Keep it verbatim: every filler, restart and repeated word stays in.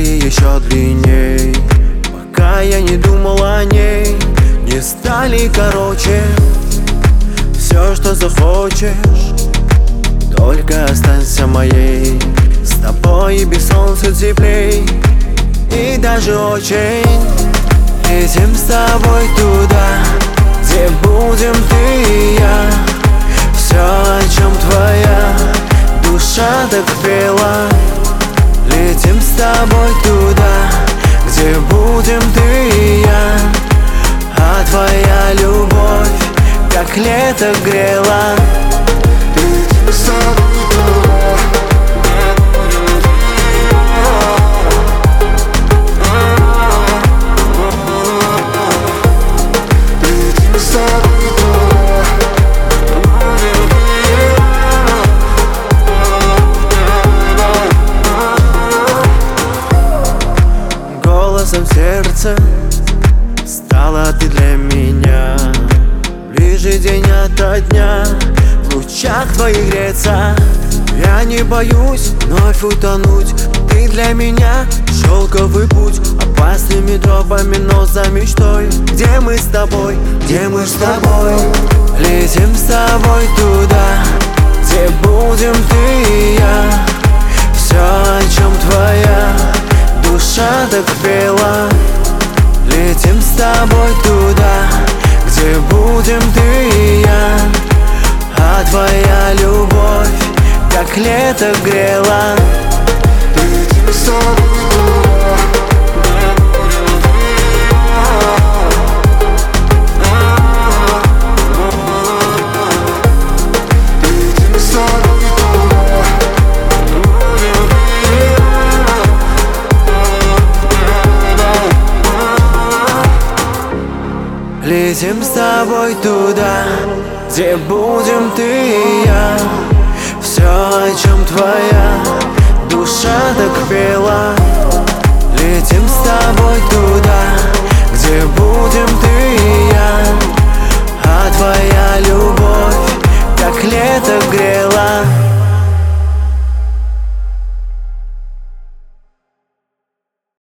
пути еще длинней. Пока я не думал о ней, не стали короче. Все, что захочешь, только останься моей. С тобой и без солнца теплей, и даже очень. Летим с тобой туда, где будем ты и я. Все, о чем твоя душа так пела. Летим с тобой туда, где будем ты и я. А твоя любовь как лето грела. Летим с тобой туда, летим с тобой туда. Голосом сердца стала ты для меня. Ближе день ото дня, в лучах твоих греться. Я не боюсь вновь утонуть. Ты для меня шелковый путь, опасными тропами, но за мечтой. Где мы с тобой, где мы с тобой? Летим с тобой туда, где будем ты и я. Все, о чем твоя душа так пела. Летим с тобой туда, где будем ты и я. А твоя любовь как лето грела. Летим с тобой туда, летим с тобой туда. Летим с тобой туда, где будем ты и я. Все, о чем твоя душа так пела. Летим с тобой туда, где будем